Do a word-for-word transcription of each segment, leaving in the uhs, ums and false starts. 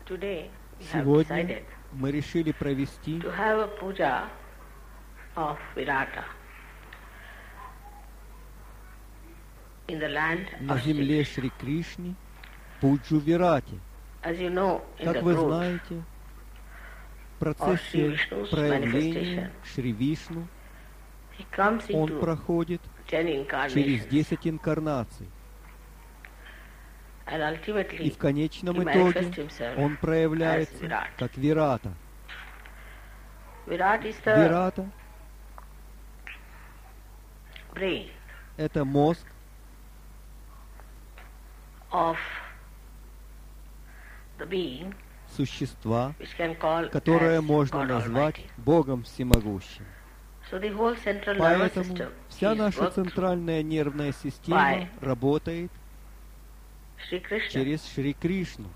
Today we have Сегодня decided мы решили провести to have a puja of Virata in the land на of Sri земле Krishna. Шри Кришны пуджу Вирати. As you know, in Как the вы grove знаете, в of Sri процессе Vishnu's проявления manifestation, Шри Вишну he comes он into проходит ten через incarnations, десять инкарнаций. and И ultimately в конечном he итоге manifests himself он as проявляется Virat. как Вирата. Virat is the Вирата – brain – это мозг of the being существа, which can call которое as можно God назвать Almighty. Богом Всемогущим. So the whole central nervous Поэтому system вся is наша worked through центральная нервная система by работает Sri Krishna через Шри Кришну,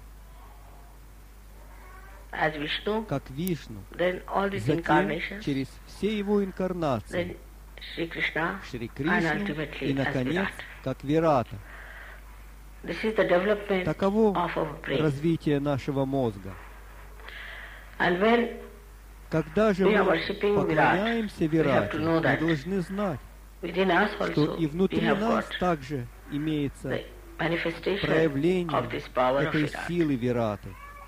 as Vishnu, как Вишну. then all these Затем incarnations, через все его инкарнации then Sri Krishna, Шри and Кришну ultimately и, as наконец, Virat. как Вирата. This is the development Таково of our brain. развитие нашего мозга. And when Когда же we are мы worshipping поклоняемся Virat, we have Вирате, to know мы that должны знать, within us что also и we внутри have нас got также имеется the manifestation проявление of this power of этой Virat. силы Вираты.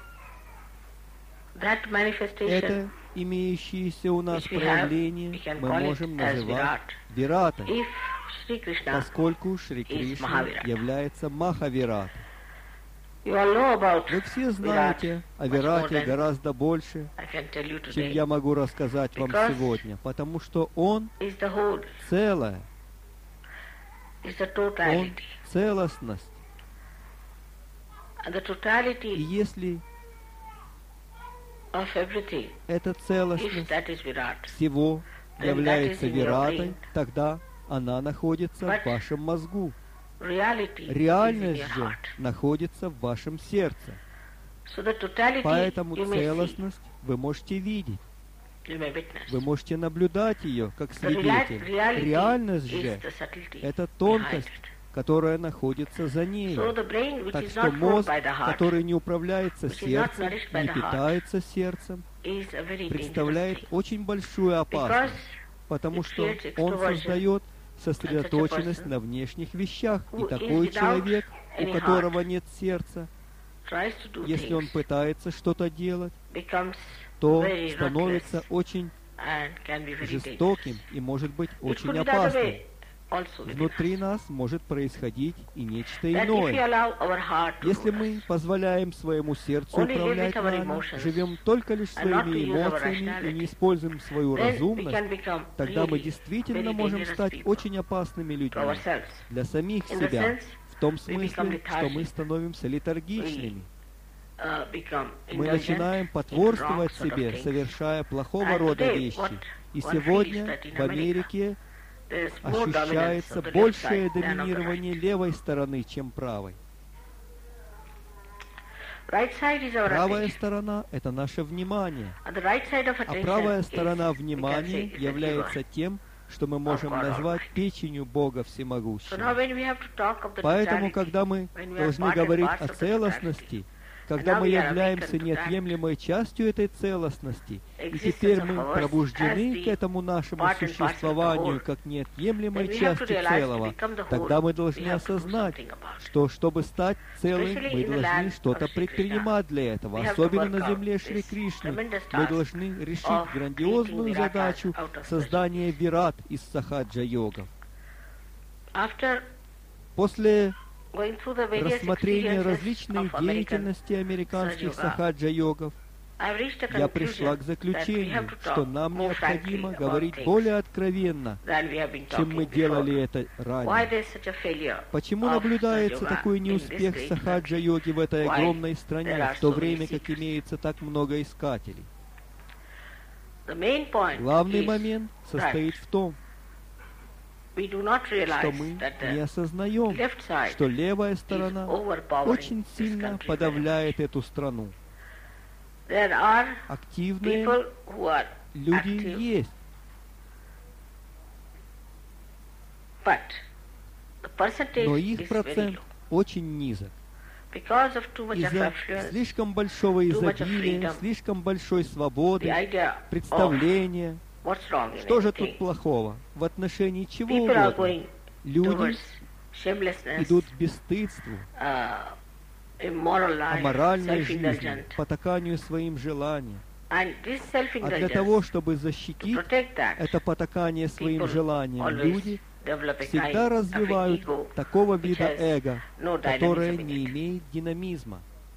That manifestation, Это имеющееся у нас which we have, проявление we can мы call it можем as называть Virat. Виратой, If Sri Krishna, поскольку Шри is Кришна Mahavирата. является Махавиратой. you all know about Вы все Virat знаете о much more Вирате than гораздо больше, I can tell you чем today. я могу рассказать вам Because сегодня, потому что он Is the whole, целое, is the он totality. целостность. And the И totality если of everything, эта if целостность that is Virat, всего then является that is in your Виратой, brain. тогда она находится But в вашем мозгу. reality is in Реальность your же heart. находится в вашем сердце. So the totality Поэтому you may see, целостность вы можете видеть, you may witness. вы можете наблюдать ее как The rela- свидетель. reality Реальность is же the subtlety это behind тонкость, it. которая находится за ней. So the brain, which Так is что not ruled мозг, by the heart, который не управляется which is not сердцем, nourished by не the heart, питается сердцем, is a very dangerous представляет thing. очень большую Because опасность, потому it что creates он extroversion, создает сосредоточенность person на внешних вещах. И who is такой without человек, у any которого heart, нет сердца, tries to do если он things, пытается что-то делать, becomes то very становится reckless очень and can be very жестоким dangerous. и может быть It очень could be the other опасным. way also within Внутри us. нас может происходить и нечто That if we иное. allow our heart to Если rule мы us, позволяем своему сердцу Only live управлять with our нами, emotions живем только лишь and not to своими use our эмоциями и rationality, не используем свою then we разумность, can become тогда мы really действительно very можем dangerous стать people очень опасными to людьми ourselves. для самих In the себя, sense, в том we become смысле, что мы lethargic. становимся летаргичными. Uh, become Мы indulgent начинаем in потворствовать wrong sort of себе, things. совершая плохого And рода today, вещи. what И one сегодня feels that in в Америке There is more dominance ощущается of the left большее side than of the доминирование right. левой стороны, чем правой. Right side is our Правая attention. сторона – это наше внимание, And the right side of а attention правая is, сторона we can say, внимания is the является liver. тем, что мы можем God назвать Almighty. печенью Бога So now Всемогущего. when we have to talk of the Поэтому, totality, когда мы when we are должны part and говорить parts о of the целостности, когда now мы we are являемся awakened to that неотъемлемой частью этой целостности, и existence теперь of мы ours пробуждены as к the этому нашему part and parcel of the существованию whole, как неотъемлемой then we have to частью realize to целого, become the whole, тогда мы we должны have to do осознать, something about it. что чтобы стать целым, Especially мы in the должны land что-то of Shri предпринимать для этого. We have to Особенно work на out земле Шри this Кришны tremendous мы task должны решить of грандиозную creating viratas задачу out of создания вират из сахаджа-йогов. After После going through the various рассмотрения experiences различной of American, деятельности американских Саджа-йога, сахаджа-йогов, I've reached a я пришла conclusion к that we заключению, have to что talk нам more необходимо frankly about говорить things более откровенно, than we have been чем мы talking делали before. это Why ранее. there's such a failure Почему of наблюдается Sahaja-yoga такой in this неуспех great сахаджа-йоги в этой Why огромной there стране, are в то so many время как seekers? имеется так много искателей? The main point Главный is момент состоит в том, we do not что realize мы that не the осознаем, left side что левая is сторона overpowering очень this сильно country very подавляет much. эту страну. There are Активные people who are люди active, есть, but the percentage но is их very процент low. очень низок. because of too much of Из-за affluence, слишком большого too much of изобилия, freedom, слишком большой the свободы, idea of представления. what's wrong in Что же тут anything. плохого? В отношении чего People are угодно. going Люди towards shamelessness, идут к бесстыдству, uh, immoral life, аморальной жизни, self-indulgent. потаканию своим желаниям. And this А для того, self-indulgence, чтобы to защитить protect that, это потакание своим people желаниям, always люди develop a всегда kind of развивают an ego такого which вида has эго, no которое dynamism in не it. имеет динамизма.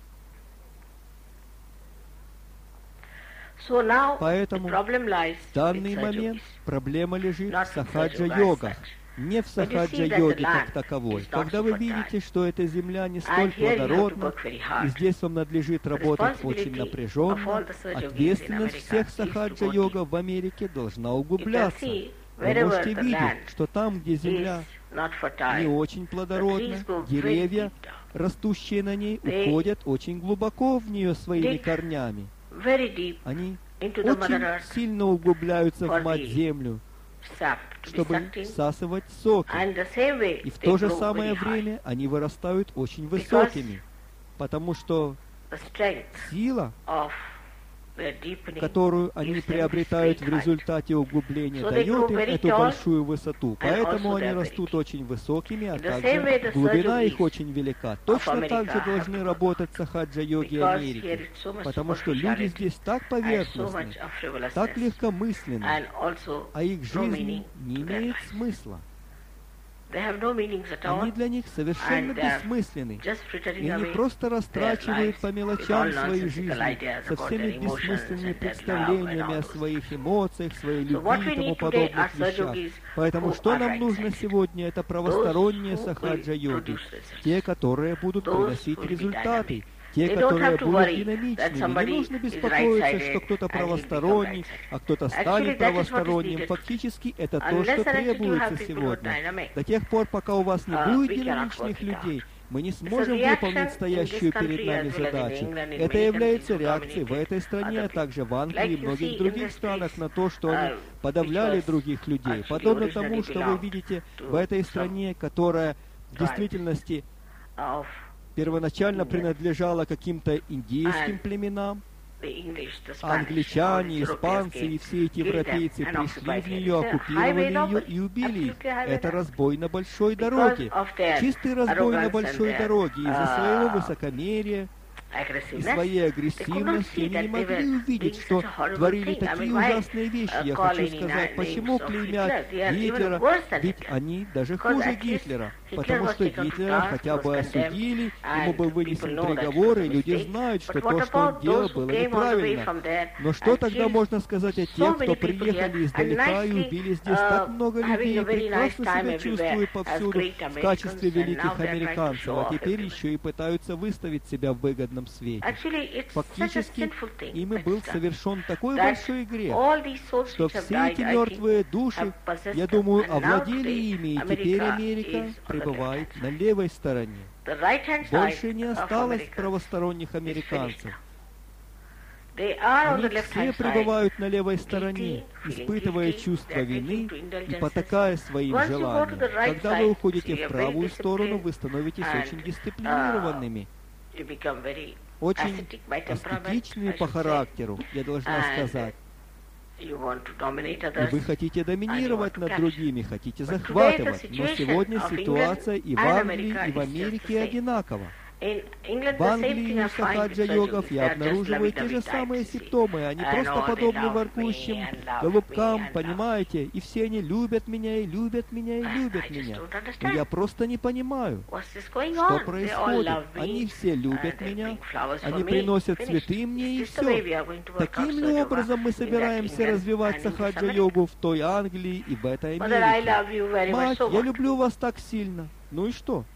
So now the Поэтому problem lies в данный in момент Sahaja-yogis. проблема лежит Not в in сахаджа-йогах, Sahaja-yoga as не в When you see that the сахаджа-йоге land как таковой. is not Когда so вы fertile, видите, что эта земля не And столь here you have to плодородна, work very и hard. здесь вам надлежит The работать очень responsibility of напряженно, all the Sahaja-yogis in ответственность America всех is to go сахаджа-йогов в Америке должна You can углубляться. see Вы wherever можете the видеть, land что там, где земля is not не fertile, очень the плодородна, trees go very деревья, deep down, растущие на ней, They уходят очень глубоко в нее своими dig корнями. very deep Они into the Mother очень Earth сильно углубляются for в мать the землю, sap to be чтобы sucked in, всасывать соки. and the same way И в they то же grow самое very high. время они вырастают очень высокими, потому что The strength сила, of their deepening которую они gives them приобретают great в height. результате углубления, So they дает grow им very эту tall, большую высоту. Поэтому also они they are растут very очень высокими, а In the same way также the глубина их Sahaja-yogis очень велика. Точно America так же have должны to работать сахаджа-йоги Because here Америки, it's so much потому что люди superficiality здесь так and so поверхностны, much of frivolousness так легкомысленны, and also а их no жизнь meaning не to their имеет life. смысла. They have no meanings at all, Они для них совершенно and they are бессмысленны. just И frittering они away просто растрачивают lives по with мелочам all своей nonsensical жизни, ideas со about всеми their emotions бессмысленными and their love and представлениями all о those своих эмоциях, своей So what любви we и тому need today are подобных вещах. Sahaja-yogis Поэтому who что are нам нужно right-minded. сегодня? Это Those правосторонние who will сахаджа-йоги, produce results. те, которые будут Those приносить who will be результаты, dynamic. те, They don't которые have to будут worry that динамичными. Не somebody нужно is беспокоиться, right-sided что кто-то and he'll become правосторонний, right-sided. а кто-то Actually, станет that is what is правосторонним. needed. Фактически это то, Unless что and until you have требуется people who are сегодня. dynamic, До тех пор, пока у вас не uh, будет we cannot динамичных work it людей, out. мы не It's a сможем reaction выполнить in стоящую this перед country нами as well as in задачу. England, in Это many является countries who реакцией в dominated этой стране, а other также в Англии и Like you многих see других industries, странах на то, что они uh, подавляли which was других людей. actually Подобно тому, originally что вы belonged видите to в этой some стране, которая в tribes действительности of первоначально England. принадлежала каким-то индейским And племенам, the English, the а Spanish, англичане, all these испанцы Europeans и все эти came, killed them европейцы and пришли occupied в it. нее, It's a оккупировали highway ее robbery, и убили их. absolutely highway Это robbery. разбой на большой Because дороге. of their Чистый разбой на arrogance and большой their, дороге. Из-за uh, своего высокомерия и aggressiveness, своей they could not агрессивности see они that не they могли were увидеть, doing что such a horrible творили thing. I такие mean, why, ужасные вещи. uh, Я call хочу any сказать, names почему of клеймят Hitler? They are even Гитлера, worse than ведь Hitler. они даже Because хуже at least Гитлера, Hitler потому was что taken to Гитлера task, хотя бы was condemned, осудили, ему and был people вынесен know that it приговор, was и a люди mistake. знают, But что what то, что он about делал, those who было came all the way неправильно. from there Но что and тогда killed можно сказать о so тех, many кто people here приехали and издалека и nicely, убили здесь uh, так много having людей, a very nice прекрасно time себя everywhere чувствуют as повсюду great в Americans, качестве and великих now they're trying to американцев, show а off теперь everywhere. еще и пытаются выставить себя в выгодном свете. Actually, it's such a Фактически, sinful thing ими that's был done. совершен такой That большой грех, all these souls что which have все died, эти I think, мертвые души, have possessed я them. думаю, And now овладели today, ими, и теперь America Америка is on the пребывает left-hand на side. левой стороне. The right-hand Больше side не of осталось America правосторонних is finished американцев. now. They are on Они the все left-hand side, пребывают на левой стороне, guilty, feeling испытывая guilty, чувство they're вины taking to и indulgences. потакая своим Once you go to the желаниям. right Когда вы side, уходите so в you're very правую сторону, disciplined вы становитесь and, очень дисциплинированными, You become very очень ascetic by temperament, аскетичными I по should say. характеру, я должна And сказать. You want to dominate И others. вы хотите доминировать to над capture. другими, хотите But today the захватывать. Но situation сегодня of ситуация и в England and Англии, America и в is just Америке the same. одинакова. In England, В the same Англии thing I у find with сахаджа-йогов Sahaja-yogis. я They are just обнаруживаю те же lovey-dovey самые types, you see. симптомы. Они And просто all they подобны love воркующим me and love голубкам, me and love. понимаете? И все они любят меня, и любят меня, и I любят just меня. don't Но я understand. просто не понимаю, What's this going что on? They all происходит. love me. Они все любят and they меня, bring flowers for они me. приносят Finished. цветы мне, и Is this the way we все. are going to work out Таким ли Sahaja-yoga образом мы in that собираемся England развивать and in this America? сахаджа-йогу в той Англии и в этой Mother, I Америке? love you very much. Мать, So я what? люблю вас так сильно. Ну и что?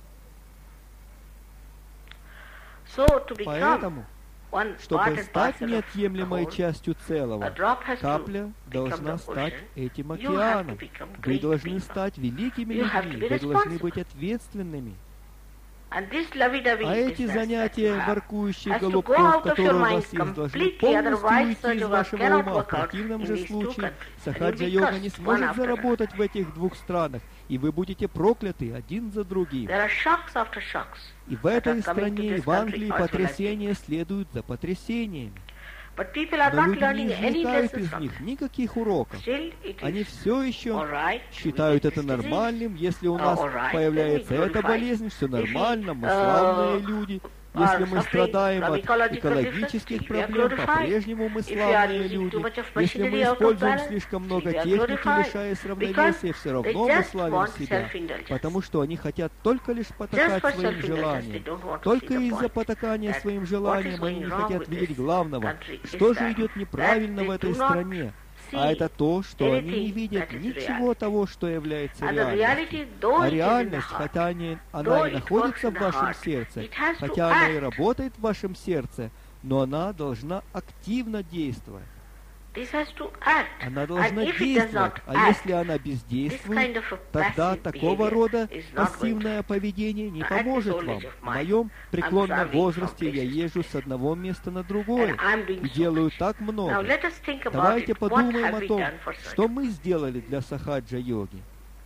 So to become Поэтому, one part чтобы and стать parcel of the неотъемлемой whole, частью a целого, drop has to капля become должна the стать ocean. этим You have to океаном. become Вы great должны people. стать великими You have to людьми, be вы должны responsible. быть ответственными. And this lovey-dovey А эти business that you занятия have воркующих has to go голубков, out of your которые у mind вас есть, должны completely, полностью otherwise уйти Sahaja из Yoga вашего cannot ума. В work out противном in же these two случае countries. And Сахаджа you'll be йога не cursed one сможет after заработать в этих двух странах, и вы будете прокляты один за другим. There are shocks after shocks И в that are этой coming to стране, и this в Англии, country also like потрясения следуют за потрясениями. But people are Но not люди не learning any извлекают lessons из from них it. никаких уроков. Still, it Они is все еще all right. считают We get это this disease. нормальным. Если у Uh, нас all right, появляется then we эта glorify. болезнь, все If we, нормально, мы uh, славные люди. Если are мы suffering страдаем from от ecological экологических difference, we are проблем, glorified. по-прежнему мы If we are славные using люди. too much of Если мы machinery out of используем balance, слишком много we are техники, glorified. лишаясь Because равновесия, все they равно мы just славим want себя. self-indulgence. Потому что они хотят только лишь Just потакать for своим self-indulgence, they желаниям. don't want to see Только the из-за point потакания that своим what is желаниям они going не wrong хотят with видеть this главного. country is Что же that- идет неправильно that в they этой do not стране? А see это то, что они не anything видят that is ничего reality. того, что является And the реальностью. reality, though А it is in the реальность, heart, хотя они- она though и it находится works в in the вашем heart, сердце, it has to хотя она и act. работает в вашем сердце, но она должна активно действовать. This has to act. Она And должна if it does действовать. not А act, если она this бездействует, kind of a тогда passive такого behavior рода is not going to пассивное поведение не At this поможет old вам. age of В mine, моем I'm преклонном traveling возрасте from я place to езжу place. с одного места на And другое I'm doing и so делаю much. так Now много. let us think about Давайте it. What подумаем have о we том, done for что Sahaja? мы сделали для сахаджа-йоги.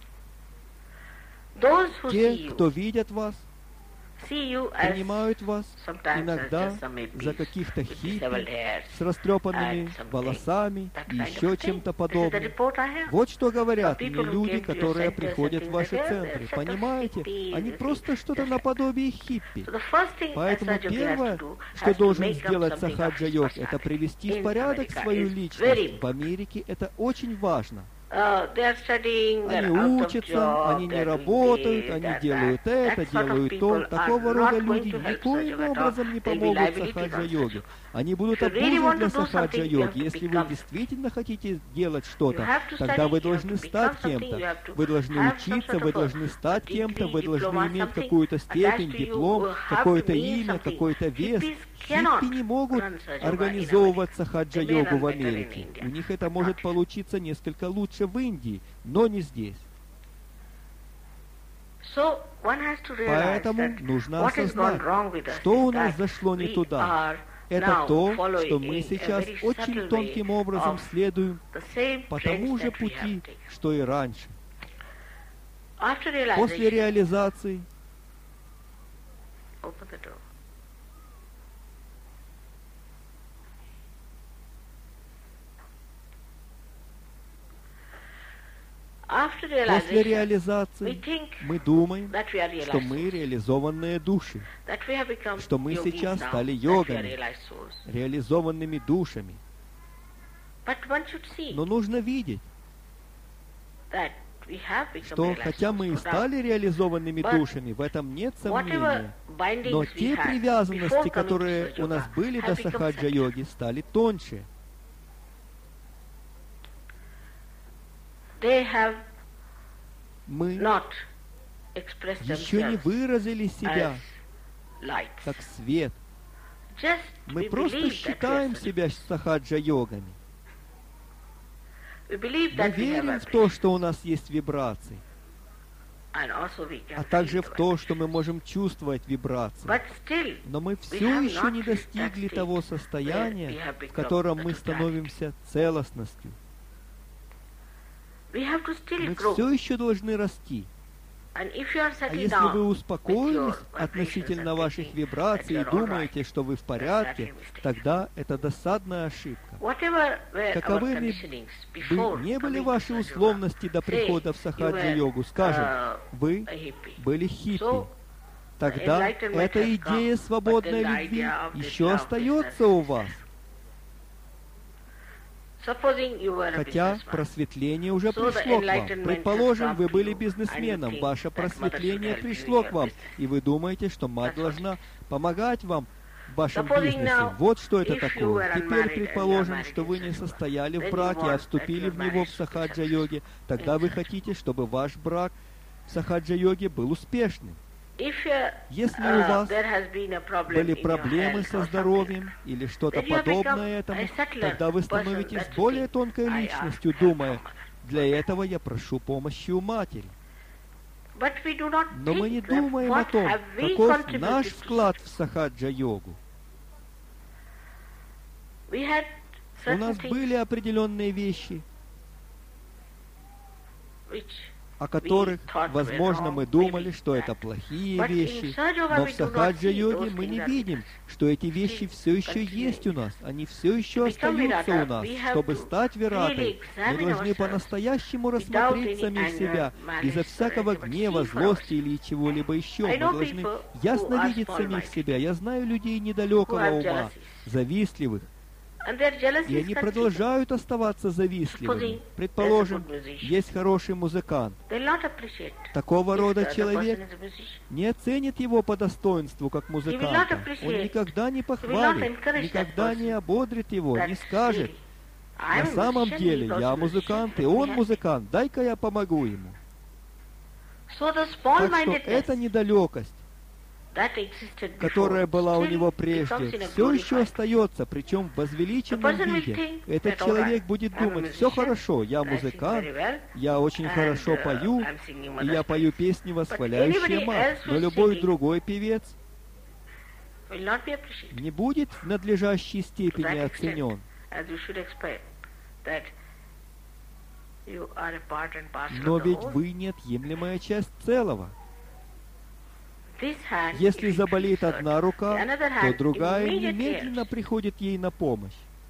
Those who see Те, you, кто видят вас, see you as принимают вас sometimes as иногда just some за hippies каких-то with disheveled хиппи hairs. с растрепанными and something, волосами That и kind еще of thing. чем-то This is the подобным. report I have. Вот что говорят Some мне people who люди, came to your которые centers приходят and в things ваши like that, центры. they're set of Понимаете? hippies Они and просто hippies, что-то just like- наподобие хиппи. So the first thing Поэтому a Sahaja Yogi has первое, to do, что has to должен make up сделать something of сахаджа his йог, это personality. привести в In порядок America свою is very личность. В Америке это очень важно. Uh, they are studying, they're Они out of учатся, job, они не they're doing работают, this, они that, делают that. это, That sort of делают people то. Такого are рода not going люди to help никоим Sahaja at all. образом не They'll be помогут liability to сахаджа-йоге. Sahaja. Они будут If you really обузой want для to do something, you have сахаджа-йоги. to Если вы become- действительно хотите делать You что-то, have to тогда study, вы you have должны to стать become something, кем-то. you have to Вы должны have some учиться, sort вы of a должны стать degree, кем-то, вы должны diploma, иметь something какую-то attached степень, to you, диплом, will have какое-то to mean имя, something. какой-то вес. Hippies cannot Хиппи не могут run Sahaja Yoga in организовывать America. сахаджа-йогу They may в run better in Америке. India, У них это but может not here. получиться несколько лучше в Индии, но не здесь. So one has to realize Поэтому that нужно what has gone осознать, wrong with us что is у нас that зашло не we туда. are Это now то, following что мы a сейчас very очень subtle тонким way образом of следуем the same по trends тому же that we have пути, taken. что и раньше. After После realization, реализации open the door. After После realization, we реализации think мы думаем, that we are что realized мы souls, реализованные души, that we have become что мы yogis сейчас now, стали that we are йогами. realized souls. реализованными душами. But one should see Но нужно видеть, that we have become что realized хотя souls, мы и no doubt. стали реализованными But душами, в этом нет Whatever сомнения. bindings Но we те had привязанности, before coming которые to у нас Sahaja были Yoga до have become сахаджа-йоги, стали тоньше. They have Мы not expressed еще не themselves выразили себя as lights. как свет. Just Мы we просто believe that we считаем are себя сахаджа-йогами. We believe Мы that we have верим в vibration, то, что у нас есть вибрации, and also we can а также feel в the то, vibration. что мы можем чувствовать вибрации. But still, Но мы we все have еще not не reached that достигли state того where we состояния, have в become котором the мы totality. становимся целостностью. We have to still Мы grow. все еще должны расти. And if you are А settling если down вы with успокоились your относительно vibrations and ваших thinking вибраций that и you're all думаете, что вы в порядке, that's actually a mistake. тогда это досадная ошибка. Whatever were our Каковы conditionings бы before не были coming to ваши Sahaja Yoga, условности до say прихода в you сахаджа-йогу, were, скажем, uh, вы a hippie. были хиппи, So, тогда enlightenment эта has идея come, свободной but then the любви idea of this еще love остается business у is вас, there. Supposing you were a хотя businessman. просветление уже So the пришло к вам. enlightenment has Предположим, come вы to были you, and you бизнесменом, think ваше that mother should просветление help you in пришло your к вам, business. и вы думаете, что мать That's what должна помогать вам в вашем Supposing бизнесе. now, Вот что это if you такое. were Теперь unmarried and предположим, you are что married вы in не Sahaja Yoga, состояли then в you браке, want а that вступили your в него в marriage to be сахаджа-йоге, тогда вы хотите, чтобы ваш брак в сахаджа-йоге был успешным. If uh, Если у uh, вас there has been a problem были in your проблемы health со or здоровьем или что-то then you have подобное become этому, a settler тогда вы person становитесь that you более think, тонкой "I ask личностью, help думая, from mother." для этого я прошу помощи у матери. But we do not Но мы не think that думаем о what том, have we каков наш contributed to вклад в сахаджа-йогу. We had У certain нас things были определенные вещи, which о которых, thought were возможно, wrong, мы думали, maybe что это bad. плохие But in вещи, Sahaja Yoga но в we do not see сахаджа-йоге those мы не things are видим, что эти вещи все еще continuing. есть у нас, они все еще To become остаются Virata, у нас. we have Чтобы to стать Виратой, really мы examine должны ourselves по-настоящему without рассмотреть any самих anger, себя, безо malice, всякого or гнева, see for злости ourselves. или чего-либо еще. I Мы know должны people ясно who are видеть самих small-minded, себя. Я знаю людей who недалекого have ума, jealousies. завистливых, And their jealousy и is они continuing. продолжают оставаться завистливыми. Supposing Предположим, there's a good musician. есть хороший музыкант. They'll not appreciate Такого if рода the other человек person is a musician. не оценит его по достоинству как музыканта. Он appreciate, никогда не he will not похвалит, encourage that никогда не person. ободрит его, не That скажет: really, на I'm a самом musician, деле he's also я a музыкант, musician, и let me он help him. музыкант, дай-ка я помогу ему. So the Так что small-mindedness эта недалекость, that existed before которая была у still него becomes прежде, in a все еще glorified. остается, причем в возвеличенном The person will виде. think Этот that, all человек right, будет I'm a думать: все musician, хорошо, я I sing музыкант, very well, я очень and, хорошо uh, пою, I'm singing и Mother's я пою Praise. песни, anybody восхваляющие мать. else Но who's любой singing другой певец will not be appreciated не будет в надлежащей to степени that extent, оценен. as you should expect that you are a part and parcel Но of the ведь whole. вы неотъемлемая часть целого. This hand, Если if it заболит feels hurt, одна рука, the another то hand другая immediately немедленно helps. приходит ей на помощь.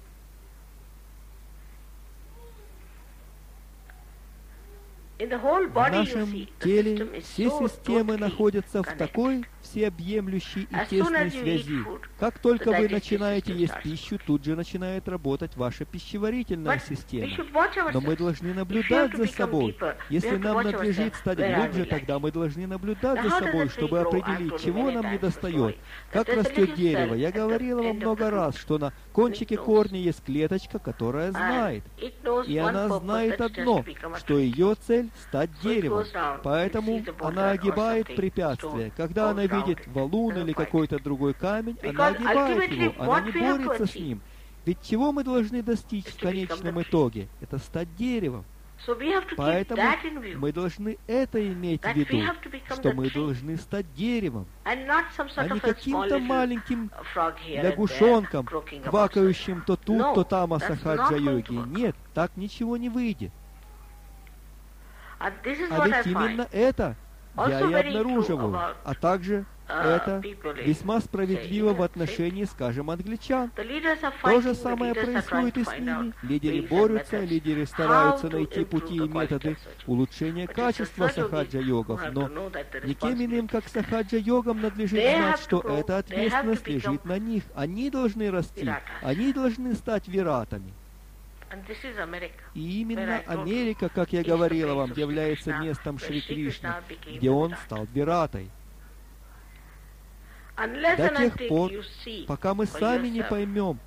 In the whole В body, you нашем see, the теле system is все so системы totally находятся в connected. такой всеобъемлющей и As soon тесной as you eat связи. food, Как только the вы digestive начинаете system есть starts пищу, тут же начинает работать ваша пищеварительная But we система. should watch Но мы ourselves. должны If you have наблюдать to за become собой. deeper, we Если have to нам watch надлежит ourselves. стать Where are глубже, we тогда lacking? мы должны наблюдать Now, за how does собой, the tree чтобы grow? I've определить, told you чего many нам times недостает. before. Как That there's a растет little дерево. cell Я at the говорила вам end of много the раз, root. что на кончике knows. корня есть клеточка, которая And знает. it knows И one она purpose, знает that's just одно, to become a что tree. ее цель — стать So it деревом. goes down, Поэтому it sees a boulder она or огибает something, препятствия. stone, Когда она goes round видит it, валун doesn't или fight какой-то другой камень, она Because огибает ultimately его, она what не we have to борется с achieve ним. Ведь чего мы должны достичь is в to become конечном the tree. итоге? Это стать деревом. So we have to keep Поэтому that in view. мы должны это иметь в That we виду, have to become что the мы tree. должны стать деревом, And not some а sort не of a small каким-то little маленьким frog here and there, лягушонком, croaking about квакающим то тут, No, то там о that's not сахаджа-йоге. going to work. Нет, так ничего не выйдет. And this is А what ведь I find. именно это я Also и very true обнаруживаю. about, А также uh, это people in, весьма справедливо say, в отношении, скажем, англичан. The leaders are То же fighting, the самое leaders are trying происходит и to с find ними. out Лидеры ways and борются, methods лидеры how стараются to найти improve пути и the quality методы of surgery. улучшения But it's качества the surgery сахаджа-йогов. who have Но to know that the никем иным, responsibility как сахаджа-йогам, надлежит They знать, have to что grow, эта they have to ответственность become лежит на них. Они должны расти, Virata. они должны стать виратами. And this is America. И именно Where I told you, Америка, как я is the говорила place вам, of Shri является Krishna, местом where Шри Shri Кришны, Krishna became где the он Virata. стал виратой. Unless До and тех until пор, you see пока мы for сами не yourself поймем,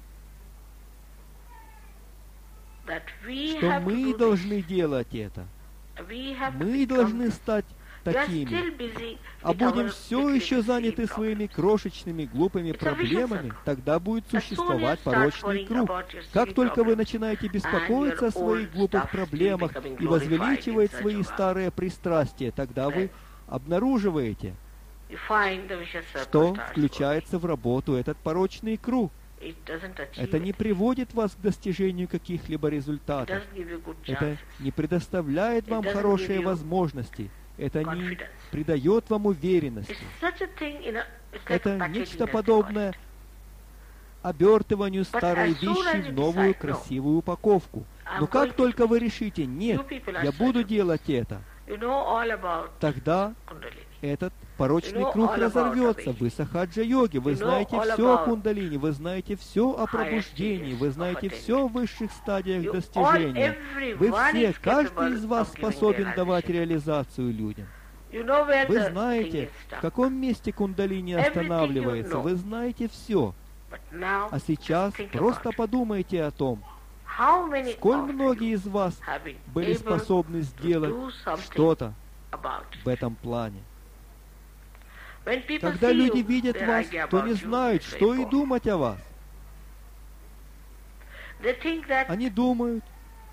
that we что have to мы do должны делать это, this, we have to мы become должны this. стать We are такими, still busy а with будем our все little еще заняты silly своими problems. крошечными глупыми It's a vicious проблемами, circle. тогда будет As soon as you существовать start порочный worrying круг. about your Как silly только вы problems начинаете and беспокоиться your о своих old глупых stuff still проблемах becoming и glorified возвеличивать in свои Sahaja Yoga, старые пристрастия, тогда вы then обнаруживаете, you find the vicious circle что starts включается в работу этот порочный круг. working. It doesn't achieve Это не it. приводит вас к достижению каких-либо It результатов. doesn't give you good Это chances. не предоставляет It вам doesn't хорошие give you возможности. Это не confidence. придает вам уверенности. It's such a thing in a, it's like Это packaging, нечто as they call подобное it. обертыванию But старой as soon вещи as в you новую decide, no, красивую упаковку. I'm Но going как to только do вы it, решите, нет, you people are я буду such a- делать это, You know all about тогда Kundalini. этот порочный You know круг all about разорвется. Abhi. Вы сахаджа-йоги, вы You know знаете all все о about кундалини, вы знаете все о higher пробуждении, stages вы of знаете attainment. все о высших стадиях You all, достижения. Вы everyone все, is каждый capable из вас of giving способен давать realization. реализацию людям. You know where Вы the thing знаете, is в stuck. каком месте кундалини Everything you останавливается, know. вы знаете все. But now, А сейчас think просто about подумайте о том, how many сколь of многие you из вас have been были able способны to сделать do something что-то about в этом плане. When people Когда see люди you, видят their вас, idea то about не you знают, is very что и poor. думать о вас. They think that Они думают,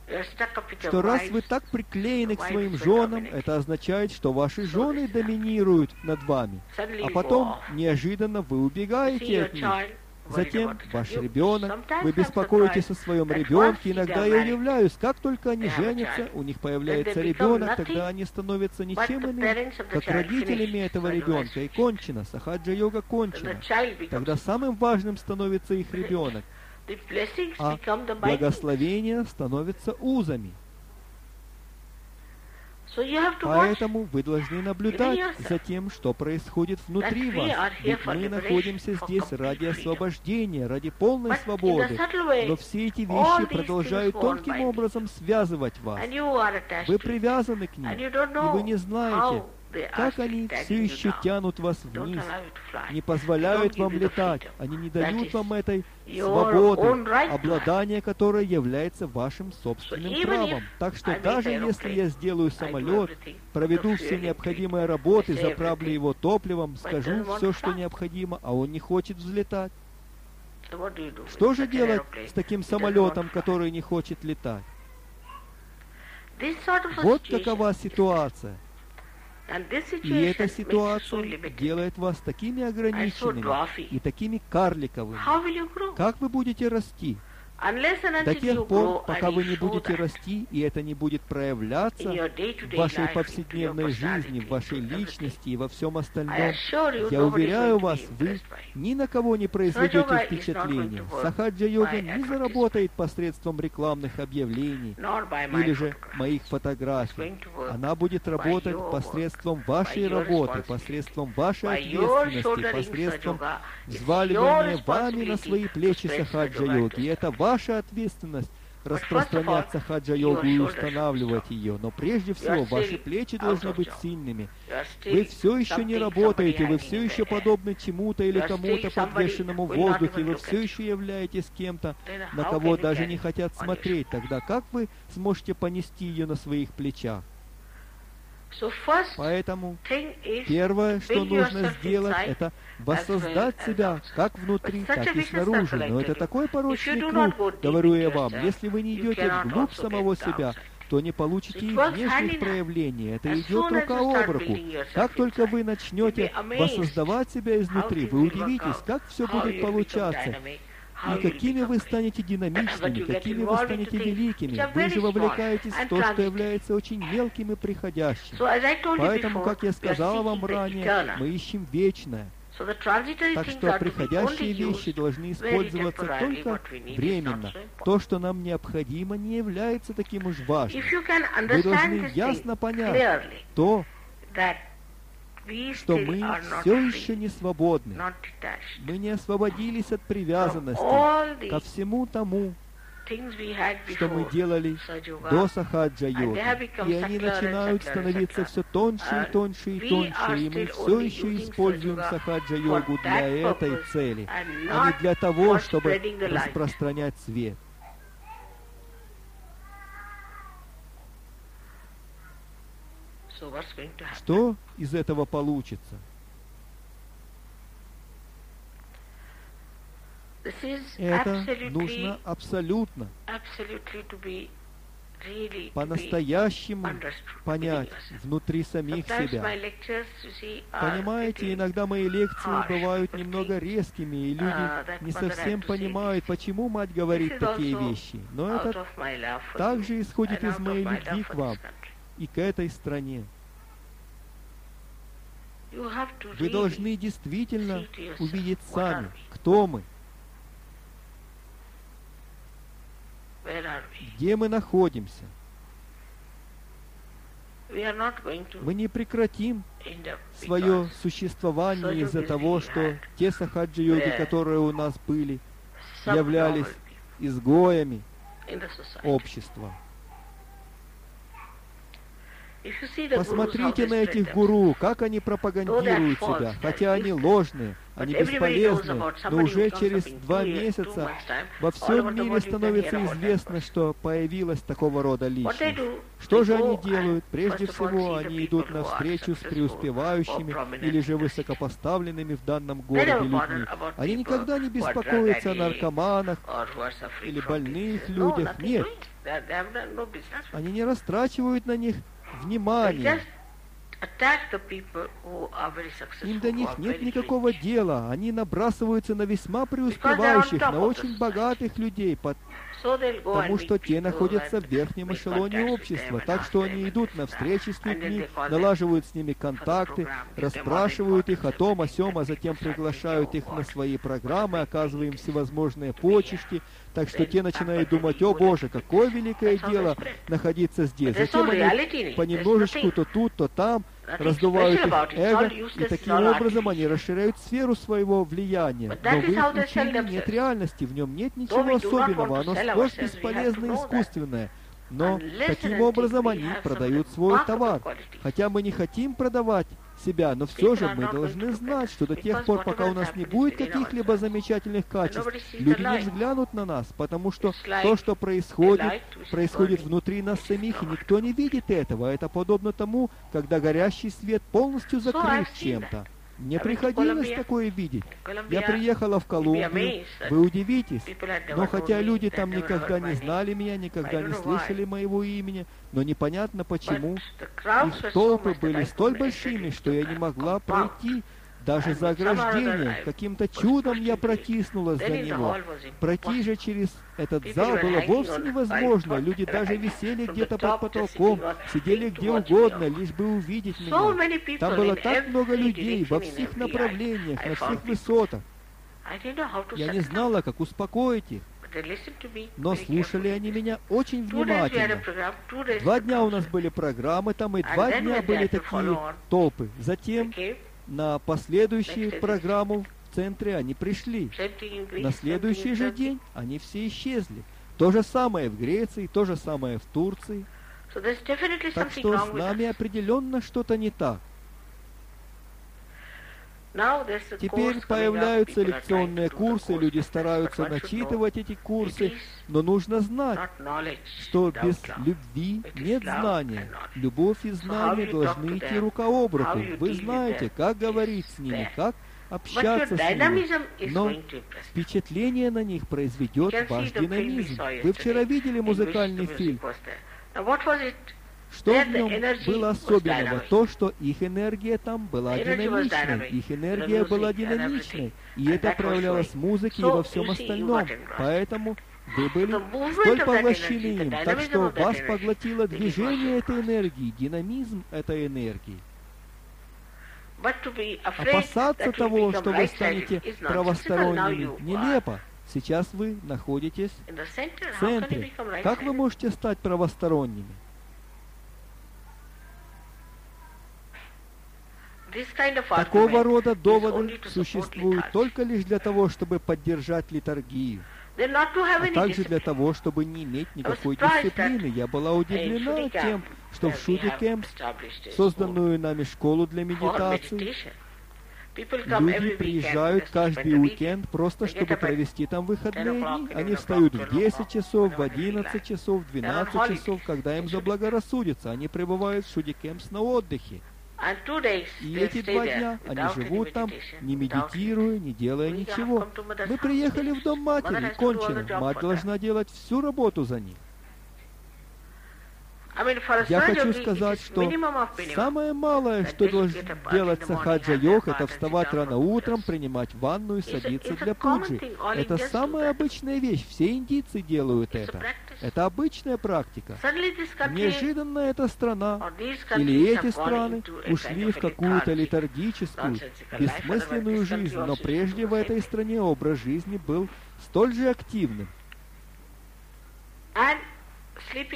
You're stuck up with your что раз wives, вы так приклеены к wives своим will женам, dominate. это означает, что ваши So жены this- доминируют над вами. Suddenly А you go потом off. неожиданно вы You see убегаете your от них. child, worried Затем about it. ваш You- ребенок, sometimes вы I'm беспокоитесь о surprised своем that once ребенке. they Иногда are я married, удивляюсь, как только они they have a женятся, child. у них Then появляется they become ребенок, nothing тогда они становятся but ничем the иным, parents of the как child. родителями Finished. этого By the ребенка. И rest. кончено, сахаджа-йога Then the кончена. child becomes- Тогда самым важным становится их ребенок, the blessings а become the bindings. благословения становятся узами. So you have to watch. Поэтому вы должны наблюдать yourself. за тем, что происходит внутри That we вас. are here Ведь for мы liberation, находимся for здесь complete ради freedom. освобождения, ради полной But in a свободы. subtle way, Но все эти all вещи these продолжают things go on тонким binding. образом связывать вас. And you are attached Вы to it. привязаны к ним, And you don't и know вы не знаете, how they are как still они dragging все you еще down. тянут вас Don't вниз, allow it to fly. не Don't позволяют give вам you the летать, freedom. они не That дают is вам этой your свободы, own right to обладание которой является вашим собственным So even правом. if Так что I make даже если aeroplane, я сделаю I do самолет, everything, проведу the все fueling необходимые treatment, работы, I say заправлю everything, его топливом, but скажу doesn't want все, to что fly. необходимо, а он не хочет взлетать. So what do you do Что with же such an делать aeroplane? с таким It doesn't самолетом, want to fly. который не хочет летать? This sort of a Вот situation какова is- ситуация. And this И эта situation makes you so ситуация limited. делает вас такими ограниченными dwarfy. и такими карликовыми. How will you grow? Как вы будете расти? Unless and До until you тех пор, grow пока and вы you не show будете that расти, и это не будет in проявляться your в day-to-day вашей life, into your повседневной жизни, в personality, вашей into everything. личности и во всем I остальном, assure you, я nobody is уверяю going to вас, be вы impressed by it. ни на кого не произведете Sahaja Yoga is not впечатления. going to work Сахаджа-йога by не advertisement. заработает посредством рекламных объявлений Nor by my или же photograph. моих It's фотографий. going to work Она будет by работать your work, посредством by вашей your работы, responsibility, посредством вашей by your ответственности, shouldering посредством Sahaja Yoga. It's your взваливания вами на responsibility свои плечи to spread сахаджа-йоги. Sahaja И это ваша ответственность распространять сахаджа-йогу и устанавливать ее. Но прежде всего, ваши плечи должны быть сильными. You are still Вы все еще не something работаете, somebody вы hanging все in еще the air. подобны чему-то или You are кому-то still somebody подвешенному в who will not воздухе, even вы look все at еще являетесь кем-то, Then на how кого can you даже carry не хотят on your смотреть. Тогда как вы сможете понести ее на своих плечах? So first Поэтому thing is первое, что build нужно yourself сделать, inside это as воссоздать well as себя outside. как внутри, But such так a и vicious снаружи. circle, I Но это tell you. такой If порочный you do круг, not go deep говорю into я вам. yourself, Если вы не you идете cannot вглубь also самого get the себя, outside. то не получите It и works hand внешних in hand. проявлений. Это As идет soon as рука you start об руку. building yourself Как только inside, вы начнете you'll be amazed воссоздавать себя изнутри, how вы things will work удивитесь, out, как все how будет you'll become получаться. dynamic, how И you'll какими become вы great. станете динамичными, But you get какими вы involved станете into things великими. which are Вы very же small вовлекаетесь в and то, что transitory. является очень мелким и приходящим. So as I told you Поэтому, before, как я we are сказала вам seeking the ранее, eternal. мы ищем вечное. So the transitory Так things что are to be приходящие only вещи used должны very использоваться temporarily. только What we need is not временно. so important. То, что нам необходимо, не является таким уж важным. If you can Вы understand должны this ясно thing понять clearly, то, that we что still мы are not все free, еще не свободны. not detached Мы не освободились от from привязанности all the ко всему тому, things we had что мы before делали Sahaja до Yoga. сахаджа-йоги. И они начинают становиться все тоньше и тоньше и тоньше, и мы все еще используем сахаджа-йогу для этой цели, а не для того, чтобы распространять свет. So what's going to happen? Что из этого получится? This is Это absolutely, нужно абсолютно, absolutely to be really to be по-настоящему understood понять within yourself. внутри самих Sometimes себя. my lectures, you see, are Понимаете, little, иногда мои лекции harsh, бывают but немного things, резкими, и люди uh, that не mother had совсем to say понимают, this. почему мать говорит This is такие also вещи. Но out это of my love for также you исходит and из out моей of my любви love к for вам this country. и к этой стране. You have to Вы really должны действительно see to yourself, увидеть what сами, are we? кто мы, Where are we? где мы находимся. We are not going to Мы не прекратим end up свое because существование Sahaja из-за Yoga того, we что had, те сахаджа-йоги, where которые у нас были, some являлись normal people изгоями in the society. общества. If you see the gurus, how Посмотрите they на spread этих themselves. гуру, как они пропагандируют false, себя, they are хотя они useless. ложные, они бесполезны, но уже через два месяца во всем мире становится известно, что появилась такого рода личность. Что же они делают? Прежде всего, они идут навстречу с преуспевающими или же высокопоставленными в данном городе людьми. Они никогда не беспокоятся о наркоманах или больных людях. Нет. Они не растрачивают на них внимания. Им до них нет никакого дела. Они набрасываются на весьма преуспевающих, на очень богатых людей, потому что те находятся в верхнем эшелоне общества. Так что они идут на встречи с людьми, налаживают с ними контакты, расспрашивают их о том, о сём, а затем приглашают их на свои программы, оказывая им всевозможные почести. Так что те начинают думать: о Боже, какое великое дело находиться здесь. Затем они понемножечку то тут, то там раздувают их эго, и таким образом они расширяют сферу своего влияния. Но в их учении нет реальности, в нем нет ничего особенного, оно сплошь бесполезно и искусственное. Но таким образом они продают свой товар. Хотя мы не хотим продавать себя, но все же мы должны знать, что до тех пор, пока у нас не будет каких-либо замечательных качеств, люди не взглянут на нас, потому что то, что происходит, происходит внутри нас самих, и никто не видит этого. Это подобно тому, когда горящий свет полностью закрыт чем-то. Мне приходилось такое видеть. Я приехала в Колумбию, вы удивитесь, но хотя люди там никогда не знали меня, никогда не слышали моего имени, но непонятно почему, их толпы были столь большими, что я не могла пройти даже за ограждение. Каким-то чудом я протиснулась за него. Пройти же через этот зал было вовсе невозможно. Люди даже висели где-то под потолком, сидели где угодно, лишь бы увидеть меня. Там было так много людей во всех направлениях, на всех высотах. Я не знала, как успокоить их. Но слушали они меня очень внимательно. Два дня у нас были программы там, и два дня были такие толпы. Затем на последующую программу в центре они пришли. На следующий же день они все исчезли. То же самое в Греции, то же самое в Турции. Так что с нами определенно что-то не так. Теперь появляются лекционные курсы, люди стараются начитывать эти курсы, но нужно знать, что без любви нет знания. Любовь и знание должны идти рука об руку. Вы знаете, как говорить с ними, как общаться с ними, но впечатление на них произведет ваш динамизм. Вы вчера видели музыкальный фильм. Что в нем было особенного? То, что их энергия там была динамичной, их энергия была динамичной, и это проявлялось в музыке и во всем остальном. Поэтому вы были столь поглощены им, так что вас поглотило движение этой энергии, динамизм этой энергии. Опасаться того, что вы станете правосторонними, нелепо. Сейчас вы находитесь в центре. Как вы можете стать правосторонними? Такого рода доводы существуют только лишь для того, чтобы поддержать литургию, а также для того, чтобы не иметь никакой дисциплины. Я была удивлена тем, что в Шуди Кэмпс, созданную нами школу для медитации, люди приезжают каждый уикенд просто, чтобы провести там выходные дни. Они встают в десять часов, в одиннадцать часов, в двенадцать часов, когда им заблагорассудится. Они пребывают в Шуди Кэмпс на отдыхе. И эти два дня они живут там, не медитируя, не делая ничего. Мы приехали в дом матери, кончено. Мать должна делать всю работу за них. Я хочу сказать, что самое малое, что должен делать сахаджа-йог, это вставать рано утром, принимать ванну и садиться для пуджи. Это самая обычная вещь. Все индийцы делают это. Это обычная практика. Неожиданно эта страна или эти страны ушли в какую-то литургическую, бессмысленную жизнь, но прежде в этой стране образ жизни был столь же активным.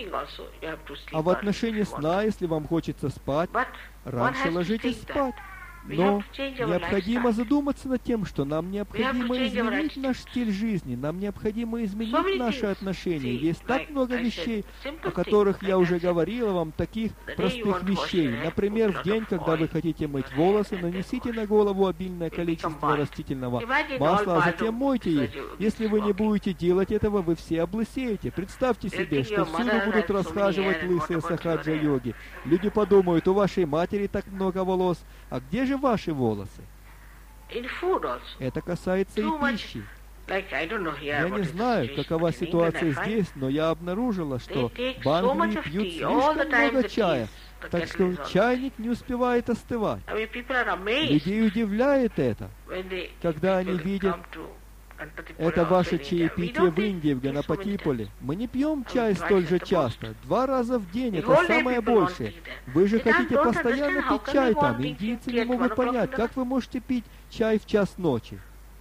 А в отношении сна, если вам хочется спать, раньше ложитесь спать. Но необходимо задуматься над тем, что нам необходимо изменить наш стиль жизни, нам необходимо изменить наши отношения. Есть так много вещей, о которых я уже говорила вам, таких простых вещей. Например, в день, когда вы хотите мыть волосы, нанесите на голову обильное количество растительного масла, а затем мойте их. Если вы не будете делать этого, вы все облысеете. Представьте себе, что всюду будут расхаживать лысые сахаджа-йоги. Люди подумают, у вашей матери так много волос, а где же ваши волосы? Это касается и пищи. Я не знаю, какова ситуация здесь, но я обнаружила, что в Англии пьют слишком много чая, так что чайник не успевает остывать. Людей удивляет это, когда они видят это ваше чаепитие в Индии, в Ганапатиполе. Мы не пьем чай столь же часто. Два раза в день, это самое большее. Вы же хотите постоянно пить чай там. Индийцы не могут понять, как вы можете пить чай в час ночи.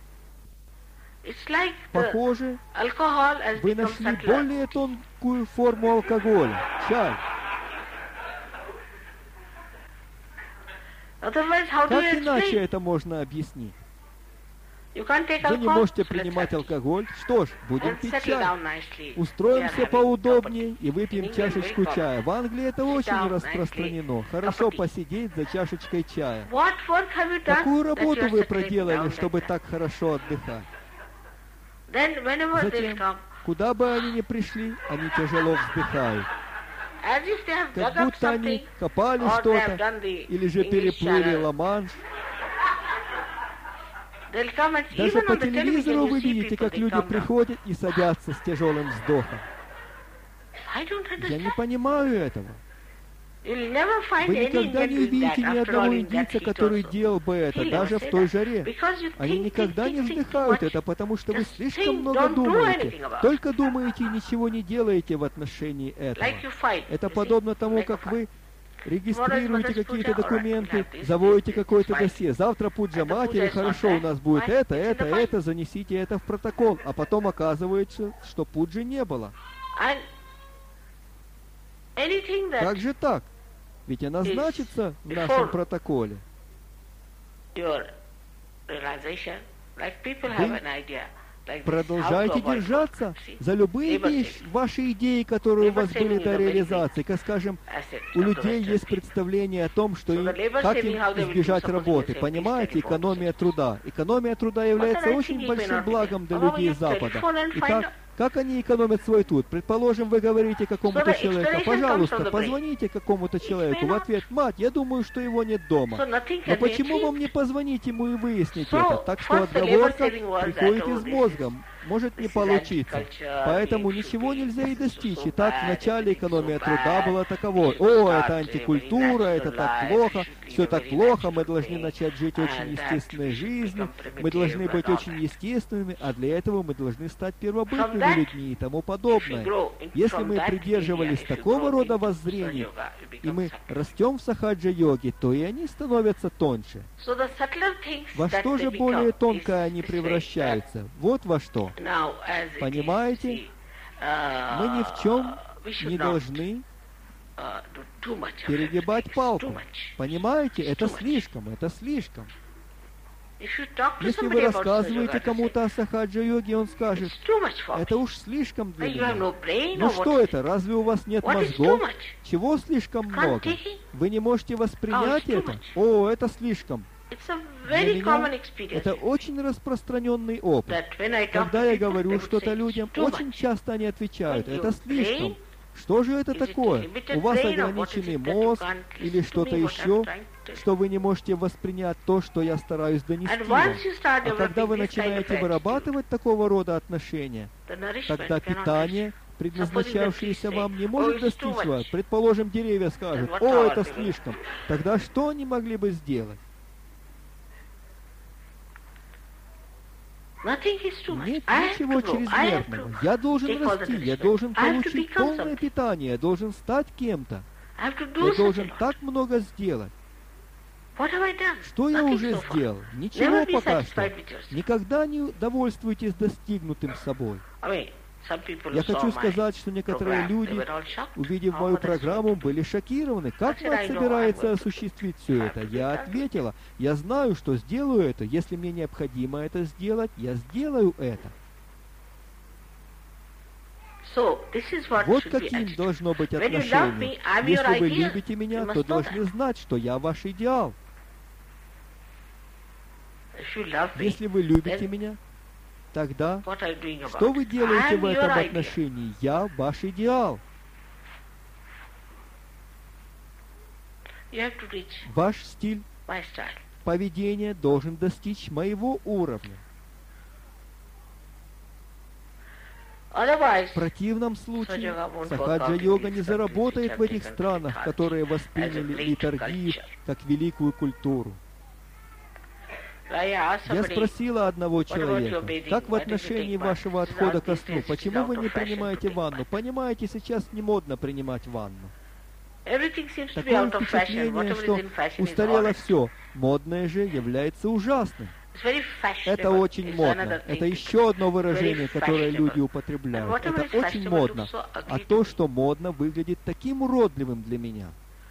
Похоже, вы нашли более тонкую форму алкоголя. Чай. Как иначе это можно объяснить? Вы не можете принимать алкоголь. Что ж, будем пить чай. Устроимся поудобнее и выпьем чашечку чая. В Англии это очень распространено. Хорошо посидеть за чашечкой чая. Какую работу вы проделали, чтобы так хорошо отдыхать? Затем, куда бы они ни пришли, они тяжело вздыхают. Как будто они копали что-то, или же переплыли Ла-Манш. Даже по телевизору вы видите, как люди приходят и садятся с тяжелым вздохом. Я не понимаю этого. Вы никогда не увидите ни одного индийца, который делал бы это, даже в той жаре. Они никогда не вздыхают это, потому что вы слишком много думаете. Только думаете и ничего не делаете в отношении этого. Это подобно тому, как вы регистрируете какие-то документы, заводите какое-то досье. Завтра пуджа матери, хорошо, у нас будет это, это, это, занесите это в протокол. А потом оказывается, что пуджи не было. Как же так? Ведь она значится в нашем протоколе. Вы продолжайте держаться за любые вещи, ваши идеи, которые у вас были до реализации. Как, скажем, у людей есть представление о том, что им, как им избежать работы. Понимаете, экономия труда. Экономия труда является очень большим благом для людей Запада. Итак, как они экономят свой труд? Предположим, вы говорите какому-то человеку, пожалуйста, позвоните какому-то человеку. В ответ, мать, я думаю, что его нет дома. Но почему вам не позвонить ему и выяснить это? Так что отговорка приходит из мозга. Может не получиться. Поэтому ничего нельзя и достичь. Итак, вначале экономия труда была таковой. О, это антикультура, это так плохо, все так плохо, мы должны начать жить очень естественной жизнью, мы должны быть очень естественными, а для этого мы должны стать первобытными людьми и тому подобное. Если мы придерживались такого рода воззрений, и мы растем в сахаджа-йоге, то и они становятся тоньше. Во что же более тонкое они превращаются? Вот во что. Понимаете, мы ни в чем не должны перегибать палку. Понимаете, это слишком, это слишком. Если вы рассказываете кому-то о сахаджа-йоге, он скажет, это уж слишком для меня. Ну что это, разве у вас нет мозгов? Чего слишком много? Вы не можете воспринять это? О, это слишком. Для меня это очень распространенный опыт. Когда я говорю что-то людям, очень часто они отвечают, это слишком. Что же это такое? У вас ограниченный мозг или что-то еще, что вы не можете воспринять то, что я стараюсь донести вам. А когда вы начинаете вырабатывать такого рода отношения, тогда питание, предназначавшееся вам, не может достичь вас. Предположим, деревья скажут, о, это слишком. Тогда что они могли бы сделать? Нет ничего чрезмерного. Я должен расти, я должен получить полное питание, я должен стать кем-то. Я должен так много сделать. Что я уже сделал? Ничего пока что. Никогда не довольствуйтесь достигнутым собой. Я хочу сказать, что некоторые люди, увидев мою программу, были шокированы. Как мать собирается осуществить все это? Я ответила, я знаю, что сделаю это. Если мне необходимо это сделать, я сделаю это. Вот каким должно быть отношение. Если вы любите меня, то должны знать, что я ваш идеал. Если вы любите меня, тогда что вы делаете в этом отношении? Я ваш идеал. Ваш стиль поведения должен достичь моего уровня. В противном случае сахаджа-йога не заработает в этих странах, которые восприняли литургию как великую культуру. Я спросила одного человека, как в отношении вашего отхода ко сну, почему вы не принимаете ванну? Понимаете, сейчас не модно принимать ванну. Такое впечатление, что устарело все, модное же является ужасным. Это очень модно. Это еще одно выражение, которое люди употребляют. Это очень модно. А то, что модно, выглядит таким уродливым для меня.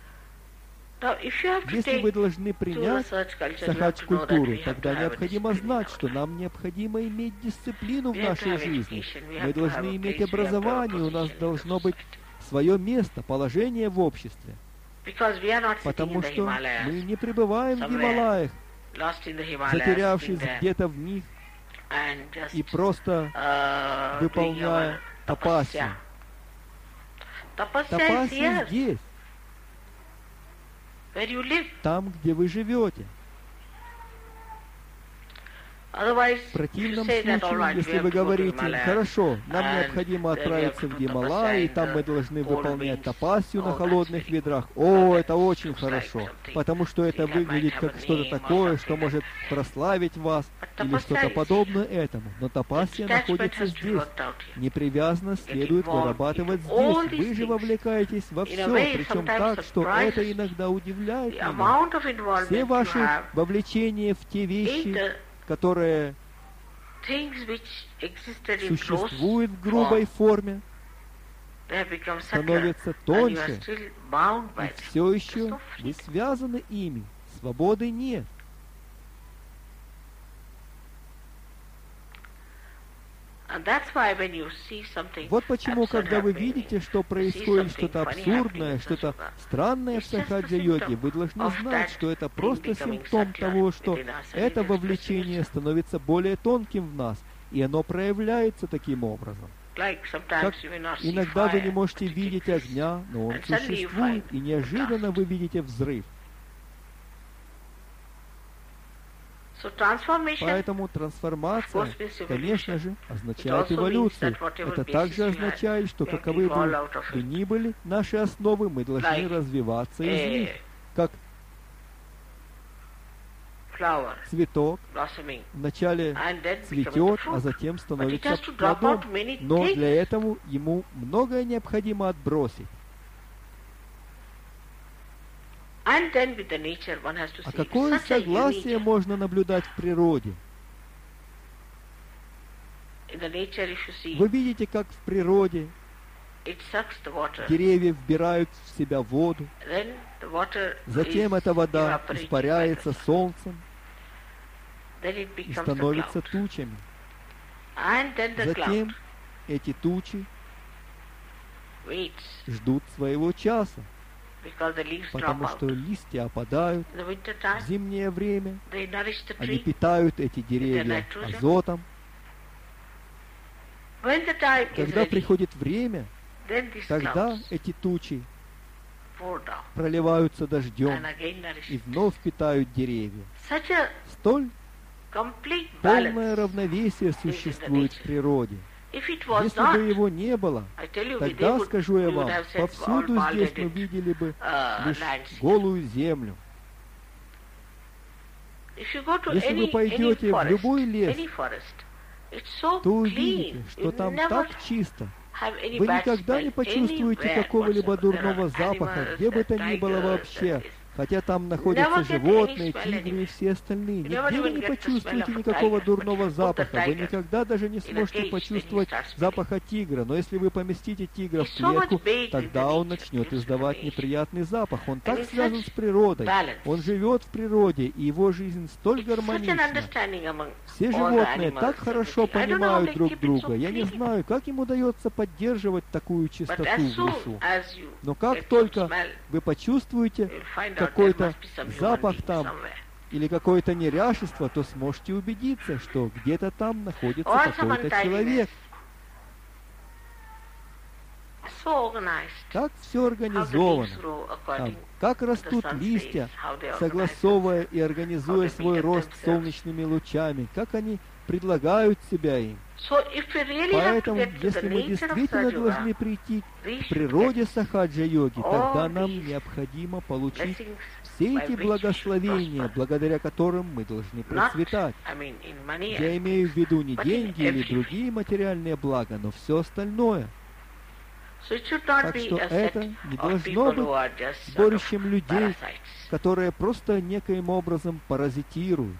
Если вы должны принять сахадж-культуру, тогда необходимо знать, что нам необходимо иметь дисциплину в нашей жизни. Мы должны иметь образование, у нас должно быть свое место, положение в обществе. Потому что мы не пребываем в Гималаях, затерявшись где-то в них и просто выполняя тапасию. Тапасия здесь, там, где вы живете. В противном случае, если вы говорите, хорошо, нам необходимо отправиться в Гималай, и там мы должны выполнять тапасию на холодных ведрах. О, это очень хорошо, потому что это выглядит как что-то такое, что может прославить вас, или что-то подобное этому. Но тапасия находится здесь. Непривязанно следует вырабатывать здесь. Вы же вовлекаетесь во все, причем так, что это иногда удивляет меня. Все ваши вовлечения в те вещи, которые существуют в грубой форме, становятся тоньше, и все еще вы связаны ими. Свободы нет. Вот почему, когда вы видите, что происходит что-то абсурдное, что-то странное в сахаджа-йоге, вы должны знать, что это просто симптом того, что это вовлечение становится более тонким в нас, и оно проявляется таким образом. Как иногда вы не можете видеть огня, но он существует, и неожиданно вы видите взрыв. Поэтому трансформация, конечно же, означает эволюцию. Это также означает, что каковы бы вы ни были наши основы, мы должны развиваться из них, как цветок вначале цветет, а затем становится плодом. Но для этого ему многое необходимо отбросить. А какое согласие можно наблюдать в природе? Вы видите, как в природе деревья вбирают в себя воду, затем эта вода испаряется солнцем и становится тучами. Затем эти тучи ждут своего часа, потому что листья опадают в зимнее время, они питают эти деревья азотом. Когда приходит время, тогда эти тучи проливаются дождем и вновь питают деревья. Столь полное равновесие существует в природе. Если бы его не было, тогда, скажу я вам, повсюду здесь мы видели бы лишь голую землю. Если вы пойдете в любой лес, то увидите, что там так чисто. Вы никогда не почувствуете какого-либо дурного запаха, где бы то ни было вообще, Хотя там находятся животные, тигры и все остальные. Нигде вы не почувствуете никакого дурного запаха. Вы никогда даже не сможете почувствовать запаха тигра. Но если вы поместите тигра в клетку, тогда он начнет издавать неприятный запах. Он так связан с природой. Он живет в природе, и его жизнь столь гармонична. Все животные так хорошо понимают друг друга. Я не знаю, как им удается поддерживать такую чистоту в лесу. Но как только вы почувствуете какой-то запах там или какое-то неряшество, то сможете убедиться, что где-то там находится какой-то человек. Как все организовано, там, как растут листья, согласовывая и организуя свой рост солнечными лучами, как они предлагают себя им. Поэтому, если мы действительно должны прийти к природе сахаджа-йоги, тогда нам необходимо получить все эти благословения, благодаря которым мы должны процветать. Я имею в виду не деньги или другие материальные блага, но все остальное. Так что это не должно быть сборищем людей, которые просто некоим образом паразитируют.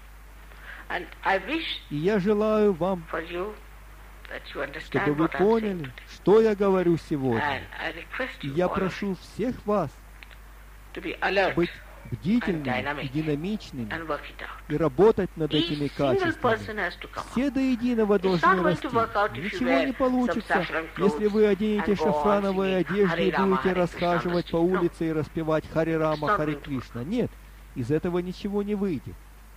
И я желаю вам, чтобы вы поняли, что я говорю сегодня. И я прошу всех вас быть бдительными и динамичными и работать над этими качествами. Все до единого должны расти. Ничего не получится, если вы оденете шафрановые одежды и будете расхаживать по улице и распевать Хари Рама, Хари Кришна. Нет, из этого ничего не выйдет.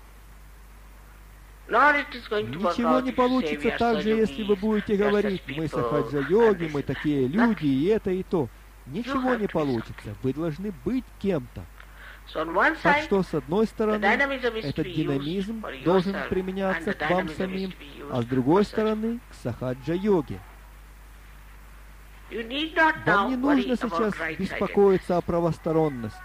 Ничего не получится так же, если вы будете говорить: мы сахаджа-йоги, мы такие люди, и это, и то. Ничего не получится. Вы должны быть кем-то. Так что, с одной стороны, этот динамизм должен применяться к вам самим, а с другой стороны, к сахаджа-йоге. Вам не нужно сейчас беспокоиться о правосторонности.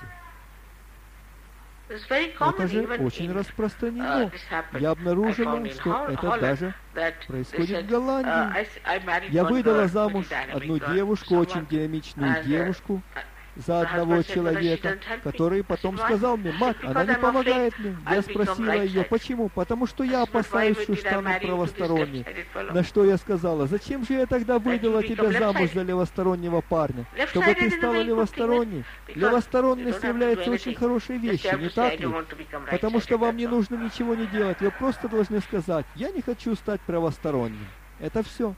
Это же очень распространено. Я обнаружила, что это даже происходит в Голландии. Я выдала замуж одну девушку, очень динамичную девушку, за одного человека, который потом сказал мне: «Мат, она не помогает мне». Я спросила ее, почему? Потому что я опасаюсь, что стану правосторонней. На что я сказала: зачем же я тогда выдала тебя замуж за левостороннего парня? Чтобы ты стала левосторонней. Левосторонность является очень хорошей вещью, не так ли? Потому что вам не нужно ничего не делать. Вы просто должны сказать: я не хочу стать правосторонним. Это все.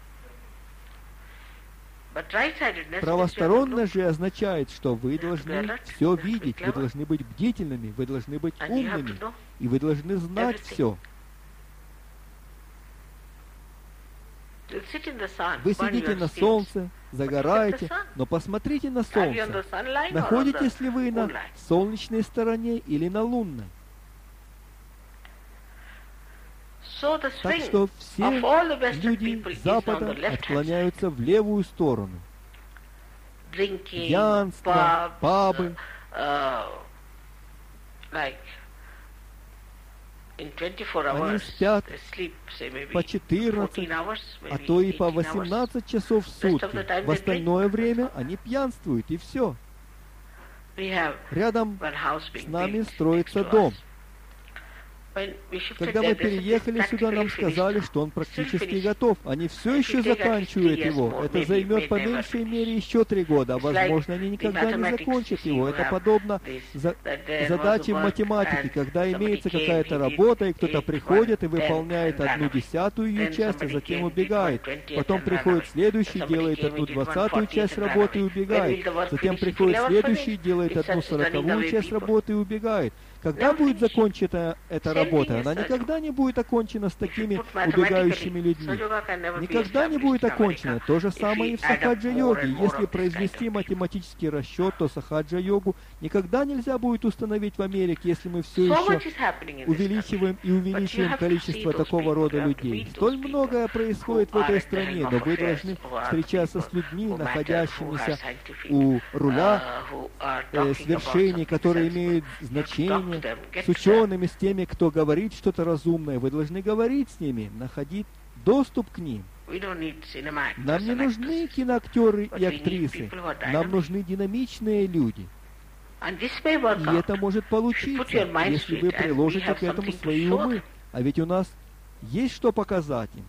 Правосторонность же означает, что вы должны все видеть, вы должны быть бдительными, вы должны быть умными, и вы должны знать все. Вы сидите на солнце, загораете, но посмотрите на солнце. Находитесь ли вы на солнечной стороне или на лунной? Так что все люди Запада отклоняются в левую сторону. Пьянство, пабы. Они спят по четырнадцать, а то и по восемнадцать часов в сутки. В остальное время они пьянствуют, и все. Рядом с нами строится дом. Когда мы переехали сюда, нам сказали, что он практически готов. Они все еще заканчивают его. Это займет по меньшей мере еще три года, а возможно, они никогда не закончат его. Это подобно за... задаче в математике, когда имеется какая-то работа, и кто-то приходит и выполняет одну десятую ее часть, а затем убегает. Потом приходит следующий, делает одну двадцатую часть работы и убегает. Затем приходит следующий, делает одну сороковую часть работы и убегает. Когда будет закончена эта работа? Она никогда не будет окончена с такими убегающими людьми. Никогда не будет окончена. То же самое и в сахаджа-йоге. Если произвести математический расчет, то сахаджа-йогу никогда нельзя будет установить в Америке, если мы все еще увеличиваем и увеличиваем количество такого рода людей. Столь многое происходит в этой стране, но вы должны встречаться с людьми, находящимися у руля э, свершений, которые имеют значение, с учеными, с теми, кто говорит что-то разумное. Вы должны говорить с ними, находить доступ к ним. Нам не нужны киноактеры и актрисы. Нам нужны динамичные люди. И это может получиться, если вы приложите к этому свои умы. А ведь у нас есть что показать им.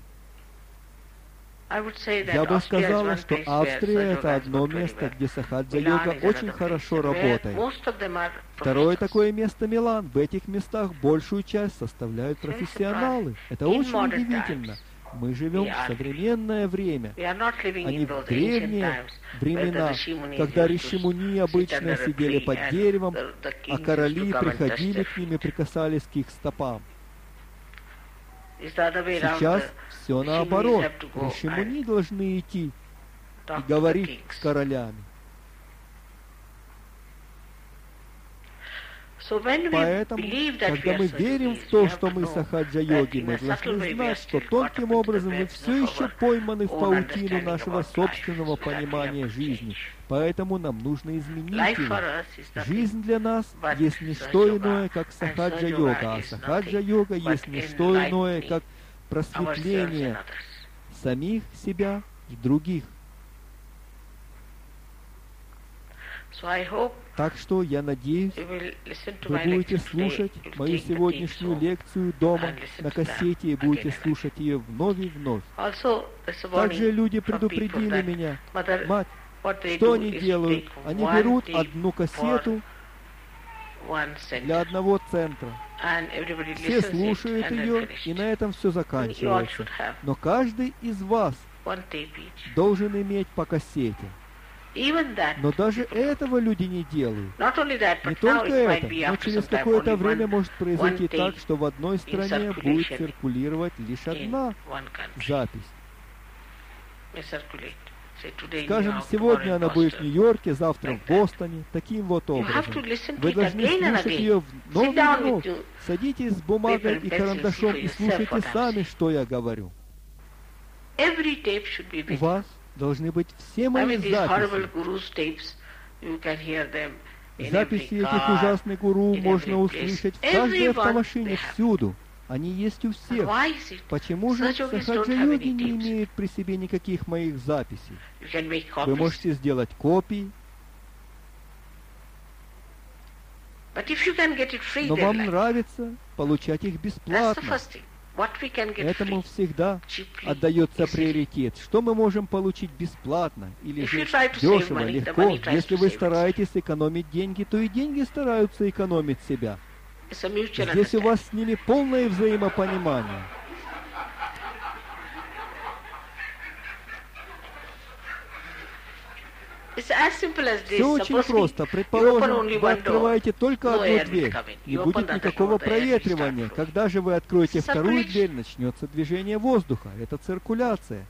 Я бы сказала, что Австрия — это одно место, где сахаджа-йога очень хорошо работает. Второе такое место — Милан. В этих местах большую часть составляют профессионалы. Это очень удивительно. Мы живем в современное время, а не в древние времена, когда риши-муни обычно сидели под деревом, а короли приходили к ним и прикасались к их стопам. Сейчас все наоборот. Риши-муни должны идти и говорить с королями. Поэтому, когда мы верим в то, что мы сахаджа-йоги, мы должны знать, что тонким образом мы все еще пойманы в паутину нашего собственного понимания жизни. Поэтому нам нужно изменить его. Жизнь для нас есть не что иное, как сахаджа-йога, а сахаджа-йога есть не что иное, как просветление самих себя и других. Так что я надеюсь, вы будете слушать мою сегодняшнюю лекцию дома на кассете и будете слушать ее вновь и вновь. Также люди предупредили меня: мать, что они делают? Они берут одну кассету для одного центра. Все слушают ее, и на этом все заканчивается. Но каждый из вас должен иметь по кассете. Но даже этого люди не делают. Не только это, но через какое-то время может произойти так, что в одной стране будет циркулировать лишь одна запись. Скажем, сегодня она будет в Нью-Йорке, завтра в Бостоне, таким вот образом. Вы должны слушать ее вновь и вновь. Садитесь с бумагой и карандашом и слушайте сами, что я говорю. У вас должны быть все мои записи. Записи этих ужасных гуру можно услышать в каждой автомашине, всюду. Они есть у всех. Почему же сахаджа-йоги не имеют при себе никаких моих записей? Вы можете сделать копии. Но вам нравится получать их бесплатно. Этому всегда отдается приоритет. Что мы можем получить бесплатно или же дешево, легко? Если вы стараетесь экономить деньги, то и деньги стараются экономить себя. Здесь у вас с ними полное взаимопонимание. Все очень просто. Предположим, вы открываете только одну дверь. Не будет никакого проветривания. Когда же вы откроете вторую дверь, начнется движение воздуха. Это циркуляция.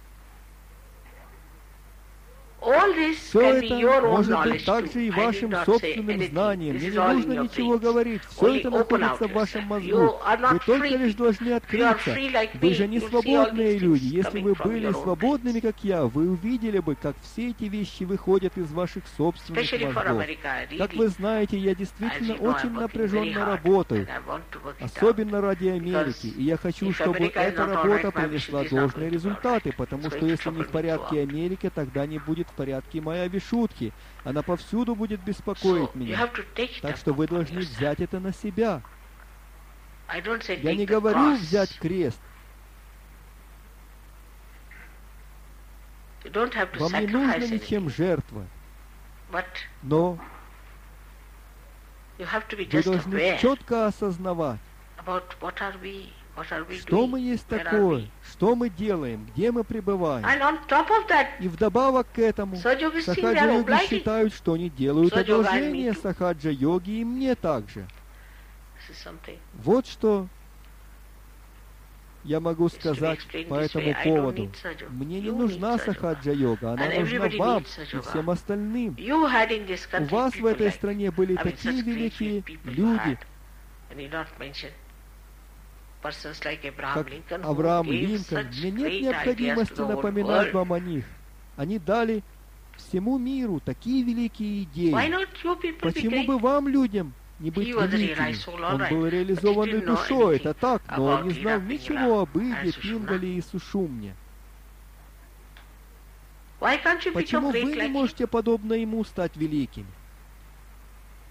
Все это может быть также и вашим собственным знанием. Мне не нужно ничего говорить. Все это находится в вашем мозгу. Вы только лишь должны открыться. Вы же не свободные люди. Если вы были свободными, как я, вы увидели бы, как все эти вещи выходят из ваших собственных мозгов. Как вы знаете, я действительно очень напряженно работаю. Особенно ради Америки. И я хочу, чтобы эта работа принесла должные результаты. Потому что если не в порядке Америки, тогда не будет в порядке моя Вишудхи. Она повсюду будет беспокоить меня. Так что вы должны взять это на себя. Я не говорю взять крест. Вам не нужно ничем жертвовать. Но вы должны четко осознавать, что мы есть такое, что мы делаем, где мы пребываем. И вдобавок к этому, сахаджа-йоги считают, что они делают одолжение сахаджа-йоги и мне также. Вот что я могу сказать по этому поводу. Мне не нужна сахаджа-йога, она нужна вам и всем остальным. У вас в этой стране были такие великие люди, как Авраам Линкольн. Мне нет необходимости напоминать вам о них. Они дали всему миру такие великие идеи. Почему бы вам, людям, не быть великими? Он был реализованной душой, это так, но он не знал ничего об Иде, Пингале и Сушумне. Почему вы не можете, подобно ему, стать великим?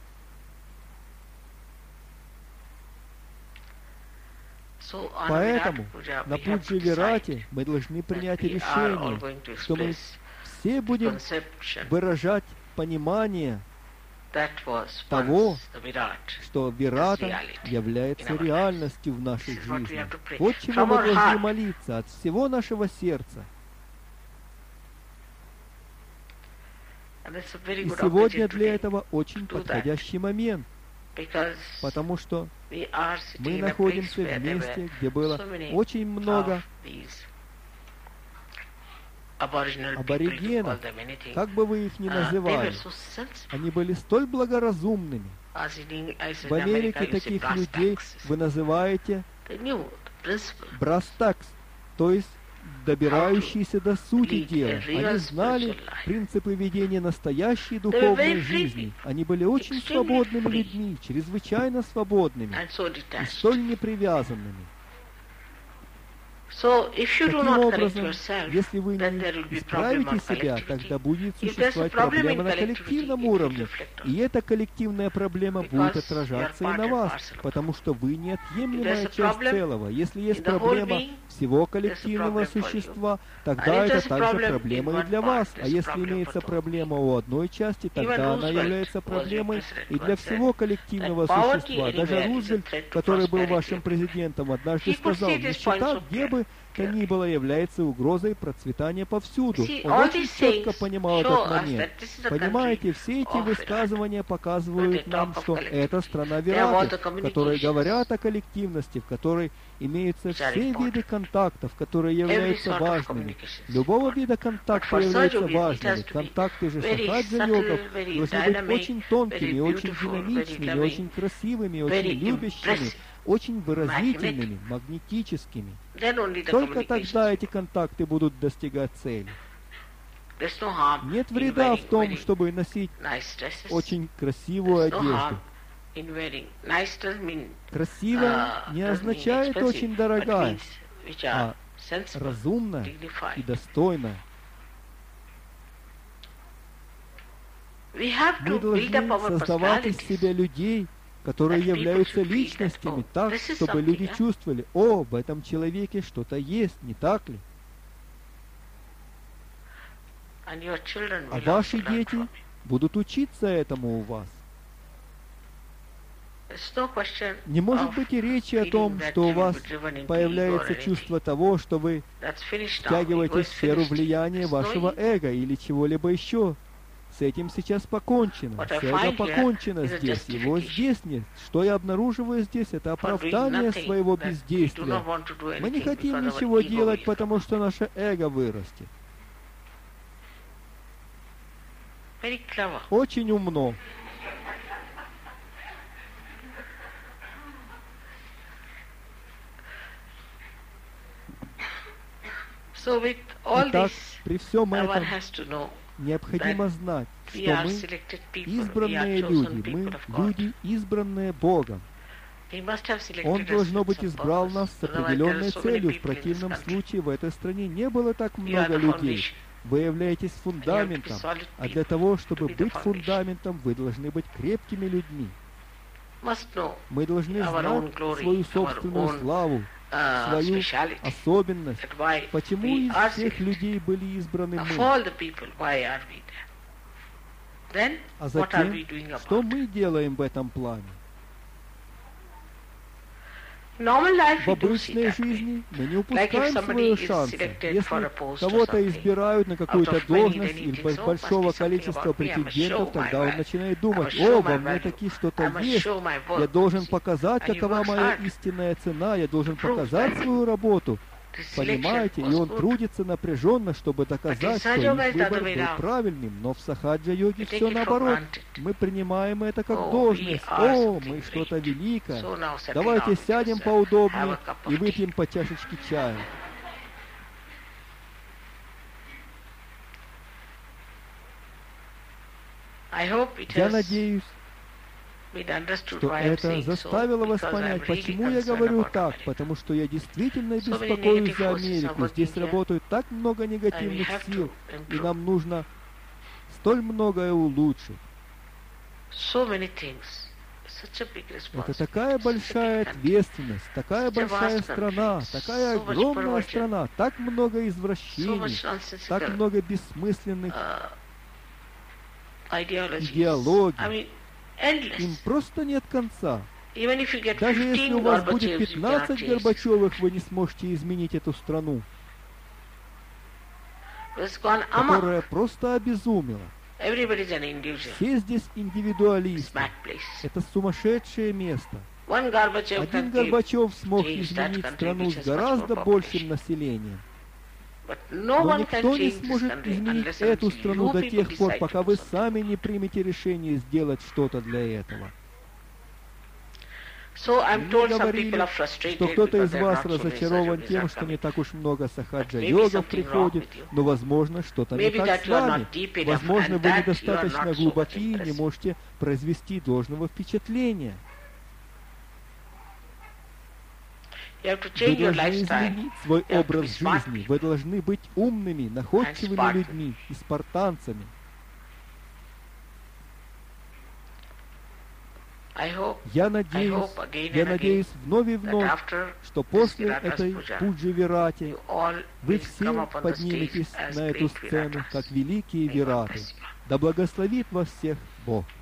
Поэтому на Пуджи Вирате мы должны принять решение, что мы все будем выражать понимание того, что Вирата является реальностью в нашей жизни. Вот чего мы должны молиться от всего нашего сердца. И сегодня для этого очень подходящий момент, потому что мы находимся в месте, где было очень много аборигенов, как бы вы их ни называли. Они были столь благоразумными. В Америке таких людей вы называете брастакс, то есть добирающиеся до сути дела. Они знали принципы ведения настоящей духовной жизни. Они были очень свободными людьми, чрезвычайно свободными и столь непривязанными. Таким образом, если вы не исправите себя, тогда будет существовать проблема на коллективном уровне, и эта коллективная проблема будет отражаться и на вас, потому что вы неотъемлемая часть целого. Если есть проблема всего коллективного существа, тогда это также проблема и для вас. А если имеется проблема у одной части, тогда она является проблемой и для всего коллективного существа. Даже Рузвельт, который был вашим президентом, однажды сказал: нищета, где бы то ни было, является угрозой процветания повсюду. Он очень четко понимал этот момент. Понимаете, все эти высказывания показывают нам, что это страна Вираты, которые говорят о коллективности, в которой имеются все виды контактов, которые являются важными. Любого вида контакта являются важными. Контакты же сахаджа-йогов должны быть очень тонкими, очень динамичными, очень красивыми, очень любящими, очень выразительными, магнетическими. Только тогда эти контакты будут достигать цели. Нет вреда в том, чтобы носить очень красивую одежду. Красивая не означает очень дорогая, а разумная и достойная. Мы должны создавать из себя людей, которые являются личностями, так, чтобы люди чувствовали: о, в этом человеке что-то есть, не так ли? А ваши дети будут учиться этому у вас. Не может быть и речи о том, что у вас появляется чувство того, что вы втягиваете в сферу влияния вашего эго или чего-либо еще. С этим сейчас покончено. С эго покончено здесь. Его здесь нет. Что я обнаруживаю здесь, это оправдание своего бездействия. Мы не хотим ничего делать, потому что наше эго вырастет. Очень умно. Итак, при всем этом необходимо знать, что мы избранные люди, мы люди, избранные Богом. Он, должно быть, избрал нас с определенной целью. В противном случае в этой стране не было так много людей. Вы являетесь фундаментом, а для того, чтобы быть фундаментом, вы должны быть крепкими людьми. Мы должны знать свою собственную славу, свою особенность. Почему из всех людей были избраны мы? А затем, что мы делаем в этом плане? В обычной жизни мы не упускаем свои шансы. Если кого-то избирают на какую-то должность или большого количества претендентов, тогда он начинает думать: о, во мне таки что-то есть, я должен показать, какова моя истинная цена, я должен показать свою работу. Понимаете? И он трудится напряженно, чтобы доказать, что их выбор был правильным. Но в сахаджа-йоге все наоборот. Мы принимаем это как должность. О, мы что-то великое. Давайте сядем поудобнее и выпьем по чашечке чая. Я надеюсь, что это заставило вас понять, почему я говорю так, потому что я действительно беспокоюсь за Америку. Здесь работают так много негативных сил, и нам нужно столь многое улучшить. Это такая большая ответственность, такая большая страна, такая огромная страна, так много извращений, так много бессмысленных идеологий. Им просто нет конца. Даже если у вас будет пятнадцать Горбачевых, вы не сможете изменить эту страну, которая просто обезумела. Все здесь индивидуалисты. Это сумасшедшее место. Один Горбачев смог изменить страну с гораздо большим населением. Но никто не сможет изменить эту страну до тех пор, пока вы сами не примете решение сделать что-то для этого. Мне говорили, что кто-то из вас разочарован тем, что не так уж много сахаджа-йогов приходит, но, возможно, что-то не так с вами. Возможно, вы недостаточно глубоки и не можете произвести должного впечатления. Вы должны изменить свой образ жизни. Вы должны быть умными, находчивыми людьми и спартанцами. Я надеюсь, я надеюсь вновь и вновь, что после этой Пуджи-Вирати вы все подниметесь на эту сцену, как великие Вираты. Да благословит вас всех Бог!